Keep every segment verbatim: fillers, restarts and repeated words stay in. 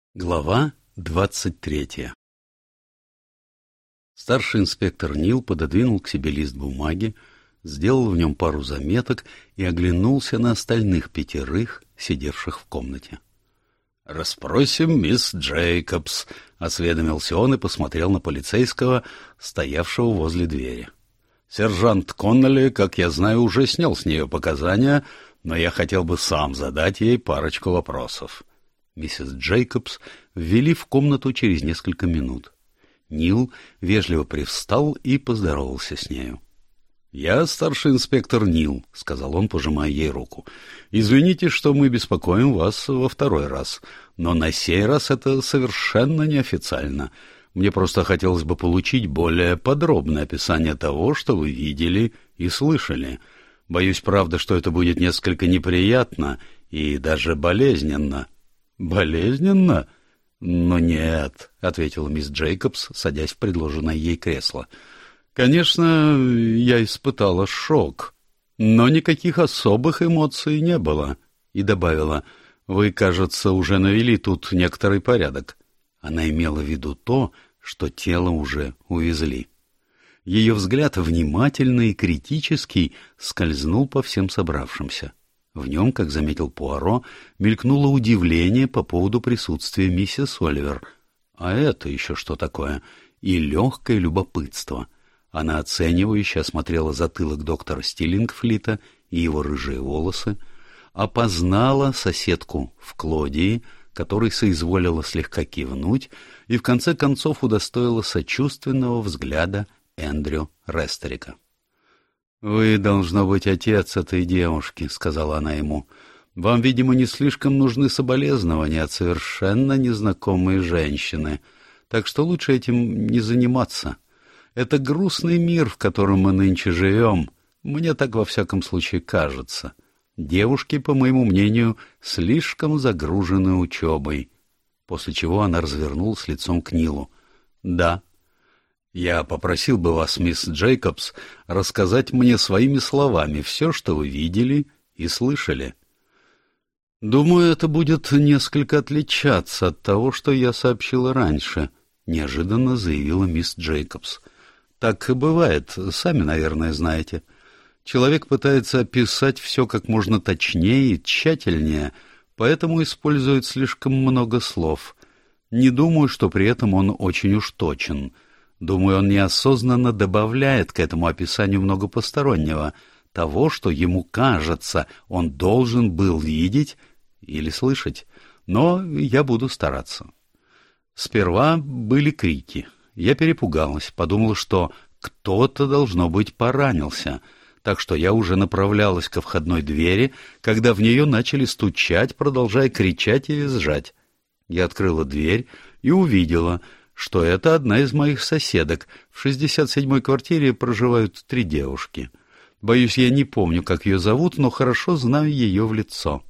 Глава двадцать третья. Старший инспектор Нил пододвинул к себе лист бумаги, сделал в нем пару заметок и оглянулся на остальных пятерых, сидевших в комнате. «Расспросим мисс Джейкобс», — осведомился он и посмотрел на полицейского, стоявшего возле двери. «Сержант Коннелли, как я знаю, уже снял с нее показания, но я хотел бы сам задать ей парочку вопросов». Миссис Джейкобс ввели в комнату через несколько минут. Нил вежливо привстал и поздоровался с нею. «Я старший инспектор Нил», — сказал он, пожимая ей руку. «Извините, что мы беспокоим вас во второй раз, но на сей раз это совершенно неофициально. Мне просто хотелось бы получить более подробное описание того, что вы видели и слышали. Боюсь, правда, что это будет несколько неприятно и даже болезненно». «Болезненно? Ну нет», — ответила мисс Джейкобс, садясь в предложенное ей кресло. «Конечно, я испытала шок, но никаких особых эмоций не было». И добавила: «Вы, кажется, уже навели тут некоторый порядок». Она имела в виду то, что тело уже увезли. Ее взгляд, внимательный и критический, скользнул по всем собравшимся. В нем, как заметил Пуаро, мелькнуло удивление по поводу присутствия миссис Оливер. А это еще что такое? И легкое любопытство. Она оценивающе осмотрела затылок доктора Стиллингфлита и его рыжие волосы, опознала соседку в Клодии, которой соизволила слегка кивнуть, и в конце концов удостоила сочувственного взгляда Эндрю Рестерика. «Вы, должно быть, отец этой девушки», — сказала она ему. «Вам, видимо, не слишком нужны соболезнования от совершенно незнакомой женщины, так что лучше этим не заниматься. Это грустный мир, в котором мы нынче живем, мне так во всяком случае кажется. Девушки, по моему мнению, слишком загружены учебой». После чего она развернулась лицом к Нилу. «Да». «Я попросил бы вас, мисс Джейкобс, рассказать мне своими словами все, что вы видели и слышали». «Думаю, это будет несколько отличаться от того, что я сообщила раньше», — неожиданно заявила мисс Джейкобс. «Так и бывает, сами, наверное, знаете. Человек пытается описать все как можно точнее и тщательнее, поэтому использует слишком много слов. Не думаю, что при этом он очень уж точен». Думаю, он неосознанно добавляет к этому описанию много постороннего, того, что ему кажется, он должен был видеть или слышать, но я буду стараться. Сперва были крики. Я перепугалась, подумала, что кто-то, должно быть, поранился, так что я уже направлялась ко входной двери, когда в нее начали стучать, продолжая кричать и визжать. Я открыла дверь и увидела, что это одна из моих соседок. В шестьдесят седьмой квартире проживают три девушки. Боюсь, я не помню, как ее зовут, но хорошо знаю ее в лицо.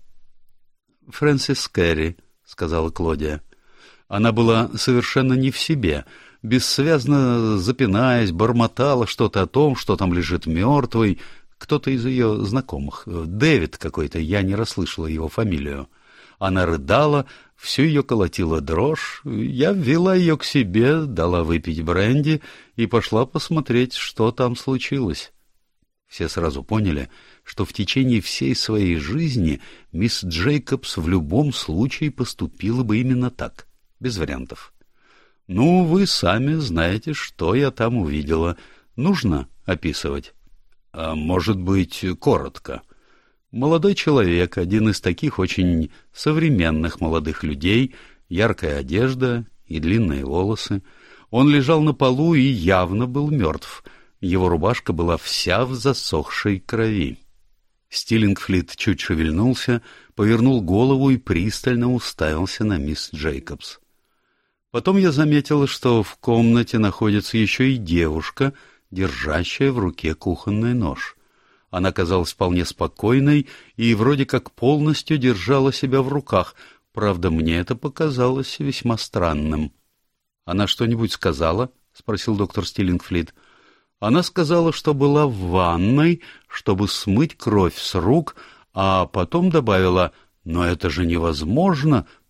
«Фрэнсис Кэрри», — сказала Клодия. Она была совершенно не в себе, бессвязно запинаясь, бормотала что-то о том, что там лежит мертвый. Кто-то из ее знакомых, Дэвид какой-то, я не расслышала его фамилию. Она рыдала, всю ее колотила дрожь. Я ввела ее к себе, дала выпить бренди и пошла посмотреть, что там случилось. Все сразу поняли, что в течение всей своей жизни мисс Джейкобс в любом случае поступила бы именно так, без вариантов. «Ну, вы сами знаете, что я там увидела. Нужно описывать?» «А может быть, коротко?» Молодой человек, один из таких очень современных молодых людей, яркая одежда и длинные волосы. Он лежал на полу и явно был мертв. Его рубашка была вся в засохшей крови. Стиллингфлит чуть шевельнулся, повернул голову и пристально уставился на мисс Джейкобс. Потом я заметила, что в комнате находится еще и девушка, держащая в руке кухонный нож. Она казалась вполне спокойной и вроде как полностью держала себя в руках. Правда, мне это показалось весьма странным. «Она что-нибудь сказала?» — спросил доктор Стиллингфлит. «Она сказала, что была в ванной, чтобы смыть кровь с рук, а потом добавила: «Но это же невозможно,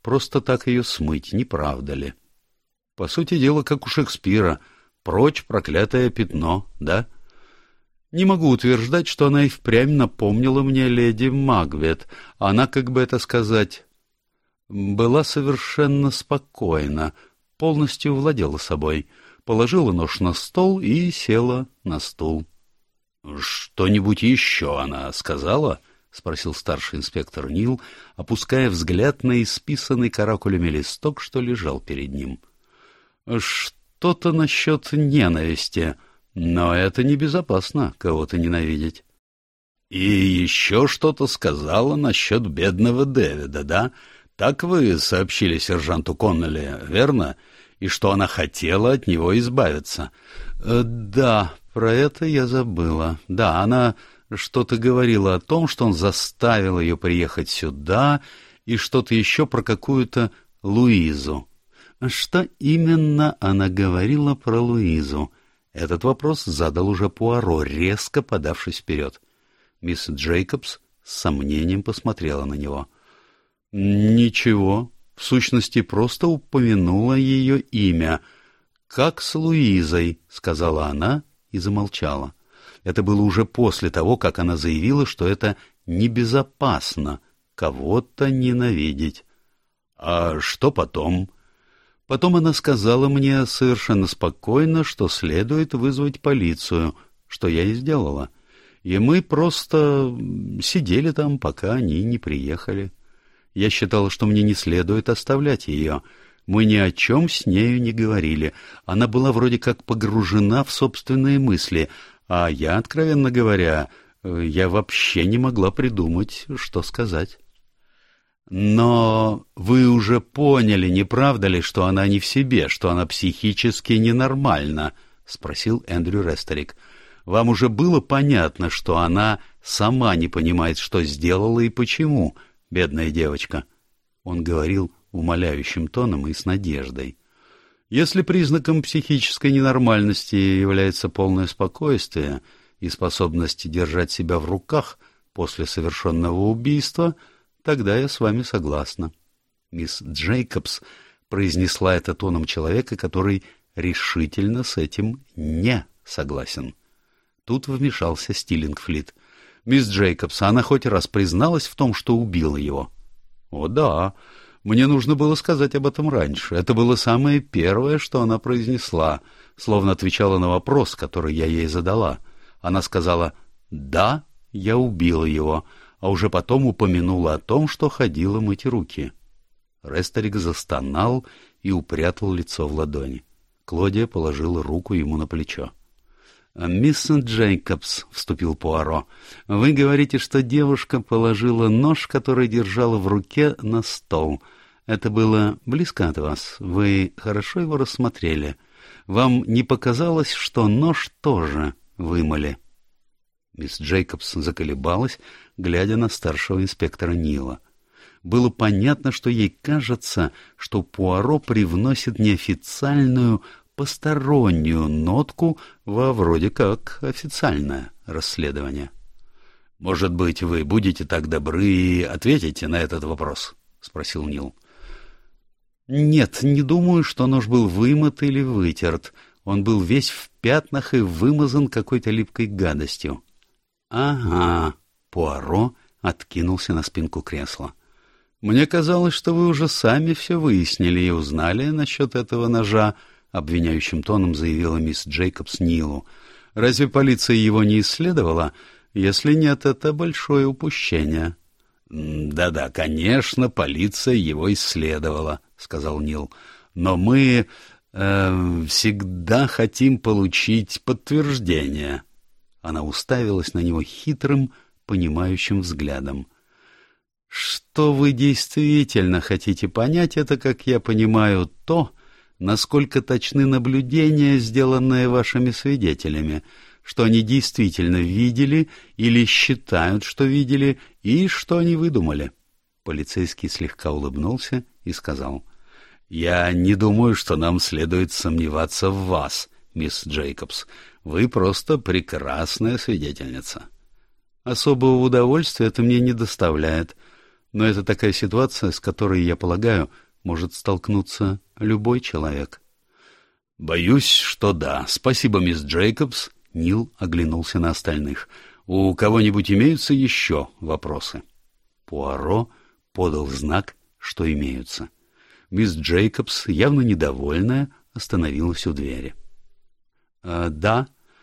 просто так ее смыть, не правда ли? По сути дела, как у Шекспира, прочь проклятое пятно, да? Не могу утверждать, что она и впрямь напомнила мне леди Макбет. Она, как бы это сказать, была совершенно спокойна, полностью владела собой, положила нож на стол и села на стул. — Что-нибудь еще она сказала? — спросил старший инспектор Нил, опуская взгляд на исписанный каракулями листок, что лежал перед ним. — Что-то насчет ненависти, но это небезопасно, кого-то ненавидеть. — И еще что-то сказала насчет бедного Дэвида, да? Так вы сообщили сержанту Коннелли, верно? И что она хотела от него избавиться? Э, — Да, про это я забыла. Да, она что-то говорила о том, что он заставил ее приехать сюда, и что-то еще про какую-то Луизу. Что именно она говорила про Луизу? Этот вопрос задал уже Пуаро, резко подавшись вперед. Мисс Джейкобс с сомнением посмотрела на него. — Ничего, в сущности, просто упомянула ее имя. — Как с Луизой, — сказала она и замолчала. Это было уже после того, как она заявила, что это небезопасно кого-то ненавидеть. — А что потом? Потом она сказала мне совершенно спокойно, что следует вызвать полицию, что я и сделала. И мы просто сидели там, пока они не приехали. Я считала, что мне не следует оставлять ее. Мы ни о чем с нею не говорили. Она была вроде как погружена в собственные мысли, а я, откровенно говоря, я вообще не могла придумать, что сказать. Но вы уже поняли, не правда ли, что она не в себе, что она психически ненормальна? — спросил Эндрю Ресторик. — Вам уже было понятно, что она сама не понимает, что сделала и почему, бедная девочка? Он говорил умоляющим тоном и с надеждой. Если признаком психической ненормальности является полное спокойствие и способность держать себя в руках после совершенного убийства, тогда я с вами согласна. Мисс Джейкобс произнесла это тоном человека, который решительно с этим не согласен. Тут вмешался Стиллингфлит. Мисс Джейкобс, она хоть раз призналась в том, что убила его? — О, да. Мне нужно было сказать об этом раньше. Это было самое первое, что она произнесла, словно отвечала на вопрос, который я ей задала. Она сказала «Да, я убила его», а уже потом упомянула о том, что ходила мыть руки. Ресторик застонал и упрятал лицо в ладони. Клодия положила руку ему на плечо. — Мисс Джейкобс, — вступил Пуаро, — вы говорите, что девушка положила нож, который держала в руке, на стол. Это было близко от вас. Вы хорошо его рассмотрели. Вам не показалось, что нож тоже вымыли? Мисс Джейкобс заколебалась, глядя на старшего инспектора Нила. Было понятно, что ей кажется, что Пуаро привносит неофициальную, постороннюю нотку во вроде как официальное расследование. — Может быть, вы будете так добры и ответите на этот вопрос? — спросил Нил. — Нет, не думаю, что нож был вымыт или вытерт. Он был весь в пятнах и вымазан какой-то липкой гадостью. — Ага, — Пуаро откинулся на спинку кресла. — Мне казалось, что вы уже сами все выяснили и узнали насчет этого ножа, — обвиняющим тоном заявила мисс Джейкобс Нилу. — Разве полиция его не исследовала? Если нет, это большое упущение. Да — Да-да, конечно, полиция его исследовала, — сказал Нил. — Но мы э, всегда хотим получить подтверждение. Она уставилась на него хитрым, понимающим взглядом. — Что вы действительно хотите понять, это, как я понимаю, то, насколько точны наблюдения, сделанные вашими свидетелями, что они действительно видели или считают, что видели, и что они выдумали. Полицейский слегка улыбнулся и сказал: — Я не думаю, что нам следует сомневаться в вас, мисс Джейкобс. Вы просто прекрасная свидетельница. Особого удовольствия это мне не доставляет. Но это такая ситуация, с которой, я полагаю, может столкнуться любой человек. «Боюсь, что да. Спасибо, мисс Джейкобс». Нил оглянулся на остальных. «У кого-нибудь имеются еще вопросы?» Пуаро подал знак, что имеются. Мисс Джейкобс, явно недовольная, остановилась у двери. «А, да,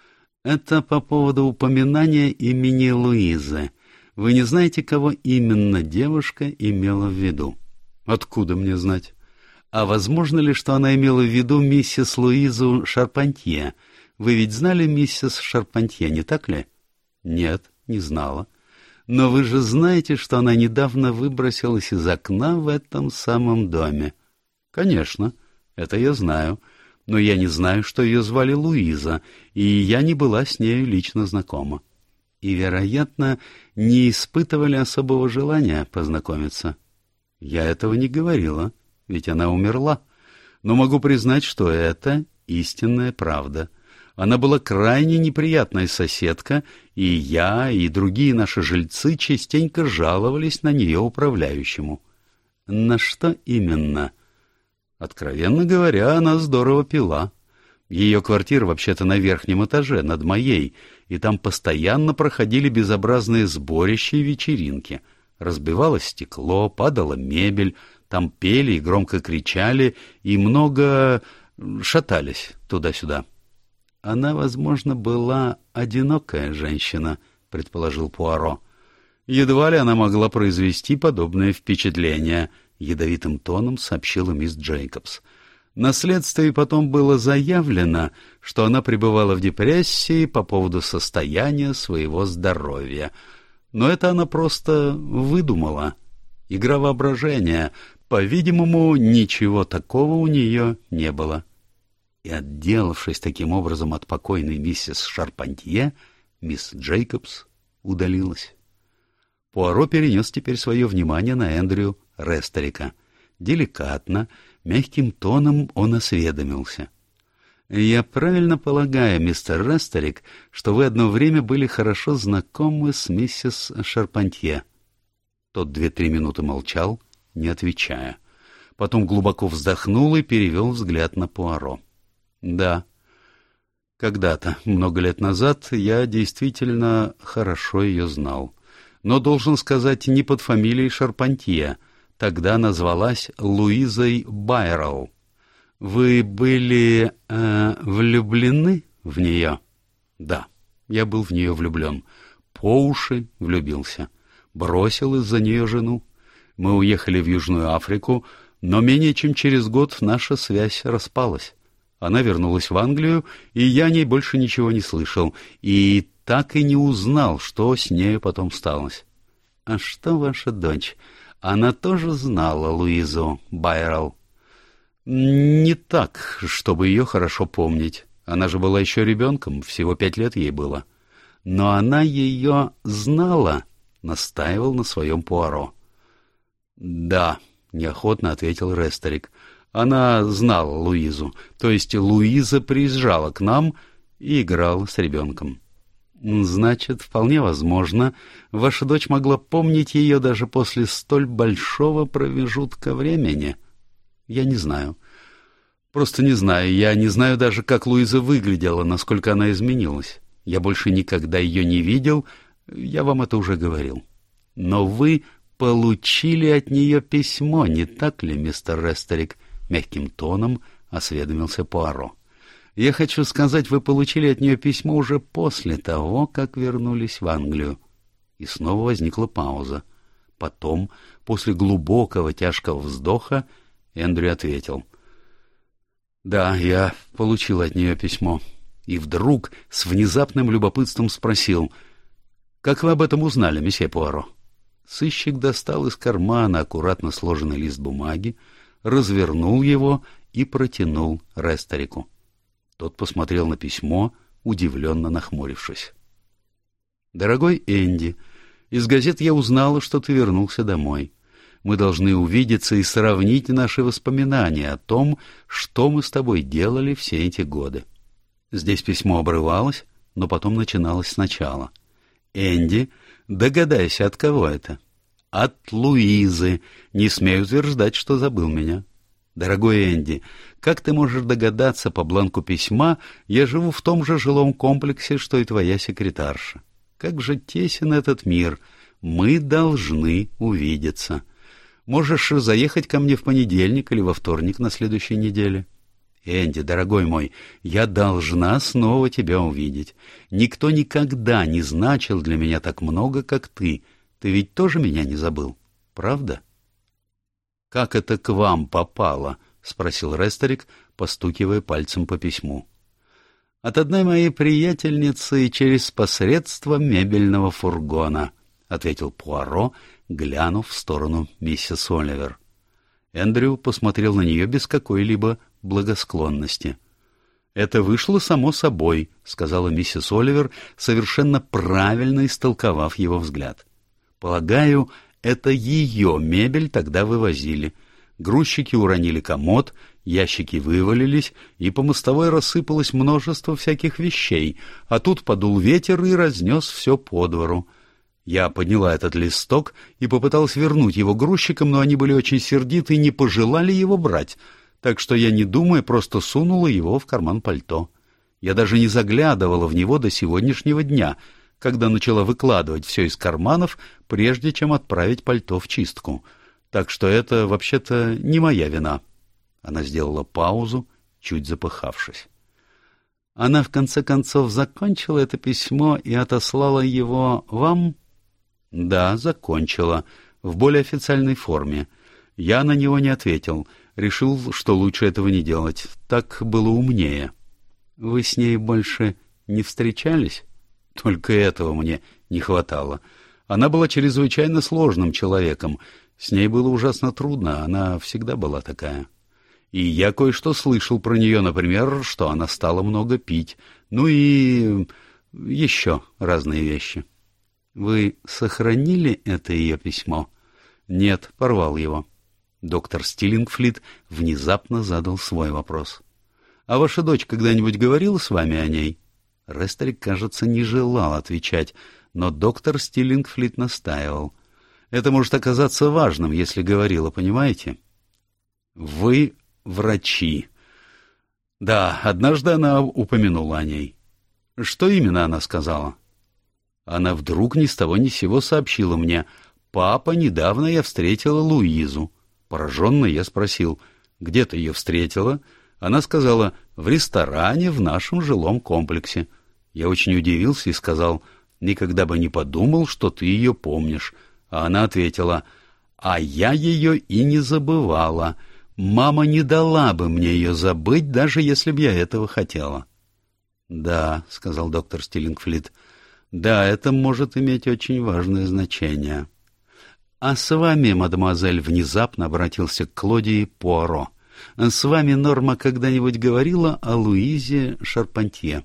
это по поводу упоминания имени Луизы. Вы не знаете, кого именно девушка имела в виду?» «Откуда мне знать?» «А возможно ли, что она имела в виду миссис Луизу Шарпантье? Вы ведь знали миссис Шарпантье, не так ли?» «Нет, не знала. Но вы же знаете, что она недавно выбросилась из окна в этом самом доме?» «Конечно, это я знаю. Но я не знаю, что ее звали Луиза, и я не была с нею лично знакома. И, вероятно, не испытывали особого желания познакомиться». «Я этого не говорила, ведь она умерла. Но могу признать, что это истинная правда. Она была крайне неприятная соседка, и я, и другие наши жильцы частенько жаловались на нее управляющему». «На что именно?» «Откровенно говоря, она здорово пила. Ее квартира вообще-то на верхнем этаже, над моей, и там постоянно проходили безобразные сборища и вечеринки. Разбивалось стекло, падала мебель, там пели и громко кричали, и много шатались туда-сюда». «Она, возможно, была одинокая женщина», — предположил Пуаро. «Едва ли она могла произвести подобное впечатление», — ядовитым тоном сообщила мисс Джейкобс. «На следствии потом было заявлено, что она пребывала в депрессии по поводу состояния своего здоровья. Но это она просто выдумала. Игра воображения. По-видимому, ничего такого у нее не было». И, отделавшись таким образом от покойной миссис Шарпантье, мисс Джейкобс удалилась. Пуаро перенес теперь свое внимание на Эндрю Ресторика. Деликатно, мягким тоном он осведомился. «Я правильно полагаю, мистер Ресторик, что вы одно время были хорошо знакомы с миссис Шарпантье?» Тот две-три минуты молчал, не отвечая. Потом глубоко вздохнул и перевел взгляд на Пуаро. «Да, когда-то, много лет назад, я действительно хорошо ее знал. Но, должен сказать, не под фамилией Шарпантье. Тогда назвалась Луизой Байрелл. Вы были э, влюблены в нее?» «Да, я был в нее влюблен. По уши влюбился. Бросил из-за нее жену. Мы уехали в Южную Африку, но менее чем через год наша связь распалась. Она вернулась в Англию, и я о ней больше ничего не слышал, и так и не узнал, что с нею потом сталось». «А что ваша дочь? Она тоже знала Луизу Байрелл?» «Не так, чтобы ее хорошо помнить. Она же была еще ребенком, всего пять лет ей было». «Но она ее знала?» — настаивал на своем Пуаро. «Да», — неохотно ответил Ресторик. «Она знала Луизу, то есть Луиза приезжала к нам и играла с ребенком». «Значит, вполне возможно, ваша дочь могла помнить ее даже после столь большого промежутка времени?» «Я не знаю. Просто не знаю. Я не знаю даже, как Луиза выглядела, насколько она изменилась. Я больше никогда ее не видел, я вам это уже говорил. Но вы получили от нее письмо, не так ли, мистер Ресторик?» — мягким тоном осведомился Пуаро. «Я хочу сказать, вы получили от нее письмо уже после того, как вернулись в Англию». И снова возникла пауза. Потом, после глубокого тяжкого вздоха, Эндрю ответил. «Да, я получил от нее письмо». И вдруг с внезапным любопытством спросил. «Как вы об этом узнали, месье Пуаро?» Сыщик достал из кармана аккуратно сложенный лист бумаги, развернул его и протянул Ресторику. Тот посмотрел на письмо, удивленно нахмурившись. «Дорогой Энди, из газет я узнала, что ты вернулся домой. Мы должны увидеться и сравнить наши воспоминания о том, что мы с тобой делали все эти годы». Здесь письмо обрывалось, но потом начиналось сначала. «Энди, догадайся, от кого это?» От Луизы. Не смею утверждать, что забыл меня. Дорогой Энди, как ты можешь догадаться по бланку письма, я живу в том же жилом комплексе, что и твоя секретарша. Как же тесен этот мир. Мы должны увидеться. Можешь заехать ко мне в понедельник или во вторник на следующей неделе. Энди, дорогой мой, я должна снова тебя увидеть. Никто никогда не значил для меня так много, как ты. Ты ведь тоже меня не забыл, правда? — Как это к вам попало? — спросил Ресторик, постукивая пальцем по письму. — От одной моей приятельницы через посредство мебельного фургона, — ответил Пуаро, глянув в сторону миссис Оливер. Эндрю посмотрел на нее без какой-либо благосклонности. — Это вышло само собой, — сказала миссис Оливер, совершенно правильно истолковав его взгляд. — Полагаю, это ее мебель тогда вывозили. Грузчики уронили комод, ящики вывалились, и по мостовой рассыпалось множество всяких вещей, а тут подул ветер и разнес все по двору. Я подняла этот листок и попыталась вернуть его грузчикам, но они были очень сердиты и не пожелали его брать, так что я, не думая, просто сунула его в карман пальто. Я даже не заглядывала в него до сегодняшнего дня, когда начала выкладывать все из карманов, прежде чем отправить пальто в чистку. Так что это, вообще-то, не моя вина. Она сделала паузу, чуть запыхавшись. Она, в конце концов, закончила это письмо и отослала его вам? Да, закончила, в более официальной форме. Я на него не ответил, решил, что лучше этого не делать. Так было умнее. Вы с ней больше не встречались? Только этого мне не хватало. Она была чрезвычайно сложным человеком. С ней было ужасно трудно, она всегда была такая. И я кое-что слышал про нее, например, что она стала много пить. Ну и еще разные вещи. Вы сохранили это ее письмо? Нет, порвал его. Доктор Стиллингфлит внезапно задал свой вопрос. А ваша дочь когда-нибудь говорила с вами о ней? Ресторик, кажется, не желал отвечать, но доктор Стиллингфлит настаивал. Это может оказаться важным, если говорила, понимаете? Вы врачи. Да, однажды она упомянула о ней. Что именно она сказала? Она вдруг ни с того ни с сего сообщила мне: «Папа, недавно я встретила Луизу». Пораженно я спросил: «Где ты ее встретила?» Она сказала: «В ресторане в нашем жилом комплексе». Я очень удивился и сказал: «Никогда бы не подумал, что ты ее помнишь». А она ответила: «А я ее и не забывала. Мама не дала бы мне ее забыть, даже если б я этого хотела». «Да», — сказал доктор Стиллингфлит, — «да, это может иметь очень важное значение». «А с вами, мадемуазель», — внезапно обратился к Клодии Пуаро, — «с вами Норма когда-нибудь говорила о Луизе Шарпантье?»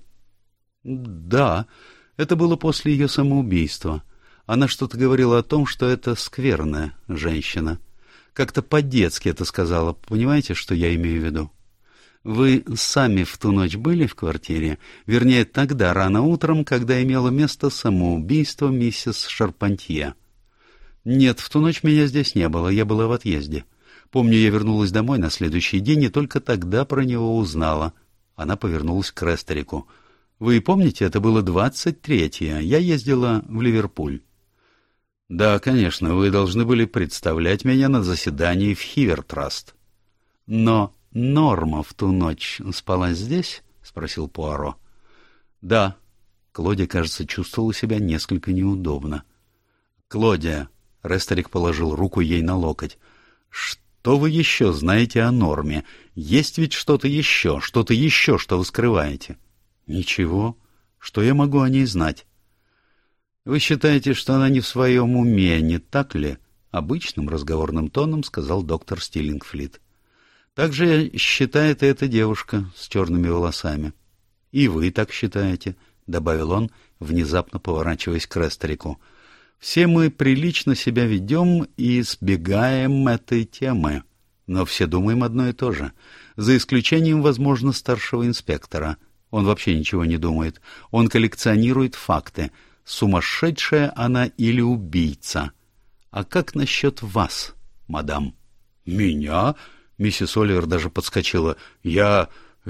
«Да, это было после ее самоубийства. Она что-то говорила о том, что это скверная женщина. Как-то по-детски это сказала. Понимаете, что я имею в виду? Вы сами в ту ночь были в квартире? Вернее, тогда, рано утром, когда имело место самоубийство миссис Шарпантье?» «Нет, в ту ночь меня здесь не было, я была в отъезде. Помню, я вернулась домой на следующий день и только тогда про него узнала». Она повернулась к Ресторику. «Вы помните, это было двадцать третье. Я ездила в Ливерпуль». «Да, конечно, вы должны были представлять меня на заседании в Хивертраст». «Но Норма в ту ночь спала здесь?» — спросил Пуаро. «Да». Клодия, кажется, чувствовала себя несколько неудобно. «Клодия», — Ресторик положил руку ей на локоть, — «что вы еще знаете о Норме? Есть ведь что-то еще, что-то еще, что вы скрываете?» «Ничего. Что я могу о ней знать?» «Вы считаете, что она не в своем уме, не так ли?» — обычным разговорным тоном сказал доктор Стиллингфлит. «Так же считает и эта девушка с черными волосами». «И вы так считаете», — добавил он, внезапно поворачиваясь к Ресторику. «Все мы прилично себя ведем и избегаем этой темы, но все думаем одно и то же, за исключением, возможно, старшего инспектора. Он вообще ничего не думает, он коллекционирует факты. Сумасшедшая она или убийца. А как насчет вас, мадам? Меня? Миссис Оливер даже подскочила. Я...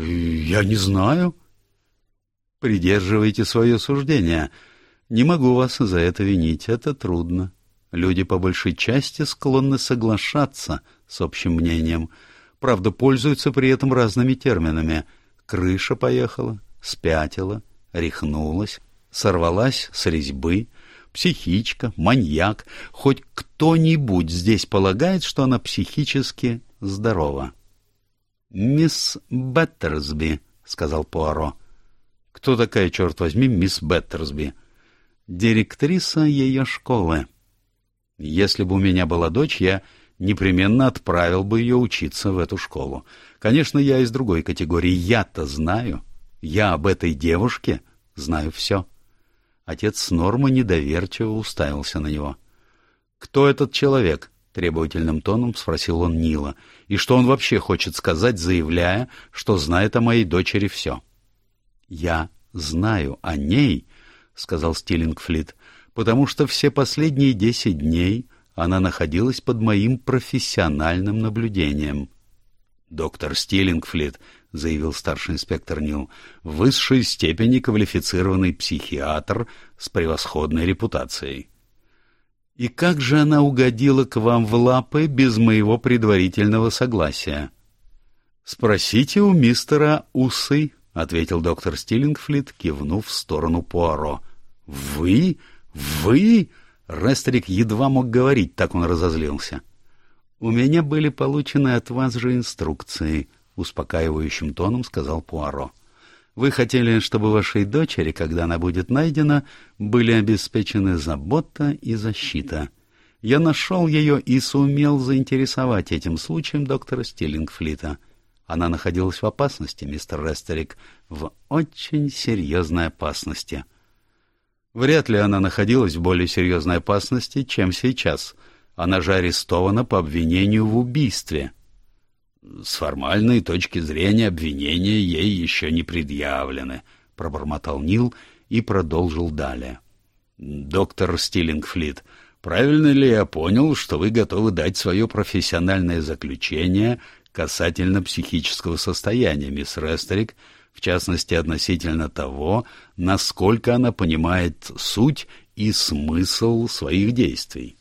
я не знаю. Придерживайте свое суждение. Не могу вас за это винить, это трудно. Люди по большей части склонны соглашаться с общим мнением. Правда, пользуются при этом разными терминами. Крыша поехала, спятила, рехнулась, сорвалась с резьбы, психичка, маньяк. Хоть кто-нибудь здесь полагает, что она психически здорова. — Мисс Беттерсби, — сказал Пуаро. — Кто такая, черт возьми, мисс Беттерсби? — Директриса ее школы. Если бы у меня была дочь, я непременно отправил бы ее учиться в эту школу. Конечно, я из другой категории. Я-то знаю. Я об этой девушке знаю все. Отец Нормы недоверчиво уставился на него. — Кто этот человек? — требовательным тоном спросил он Нила. — И что он вообще хочет сказать, заявляя, что знает о моей дочери все? — Я знаю о ней, — сказал Стиллингфлит, — потому что все последние десять дней она находилась под моим профессиональным наблюдением. — Доктор Стиллингфлит, — заявил старший инспектор Нил, — в высшей степени квалифицированный психиатр с превосходной репутацией. — И как же она угодила к вам в лапы без моего предварительного согласия? — Спросите у мистера Усы, — ответил доктор Стиллингфлит, кивнув в сторону Пуаро. — Вы? Вы? Рестерик едва мог говорить, так он разозлился. — У меня были получены от вас же инструкции, — успокаивающим тоном сказал Пуаро. — Вы хотели, чтобы вашей дочери, когда она будет найдена, были обеспечены забота и защита. Я нашел ее и сумел заинтересовать этим случаем доктора Стиллингфлита. Она находилась в опасности, мистер Рестерик, в очень серьезной опасности. Вряд ли она находилась в более серьезной опасности, чем сейчас. Она же арестована по обвинению в убийстве. С формальной точки зрения обвинения ей еще не предъявлены, пробормотал Нил и продолжил далее. Доктор Стиллингфлит, правильно ли я понял, что вы готовы дать свое профессиональное заключение касательно психического состояния мисс Рестерик, в частности относительно того, насколько она понимает суть и смысл своих действий?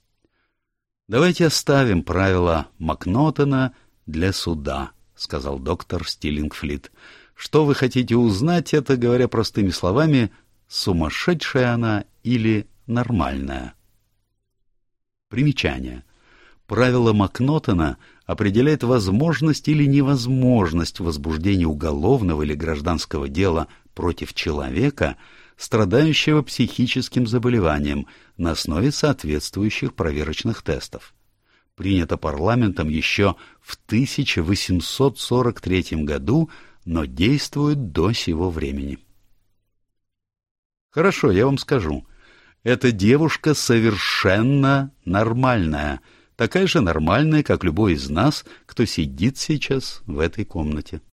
Давайте оставим правила Макнотона для суда, — сказал доктор Стиллингфлит. Что вы хотите узнать, это, говоря простыми словами, сумасшедшая она или нормальная? Примечание. Правило Макнотона определяет возможность или невозможность возбуждения уголовного или гражданского дела против человека, страдающего психическим заболеванием, на основе соответствующих проверочных тестов. Принято парламентом еще в тысяча восемьсот сорок третьем году, но действует до сего времени. Хорошо, я вам скажу. Эта девушка совершенно нормальная, такая же нормальная, как любой из нас, кто сидит сейчас в этой комнате.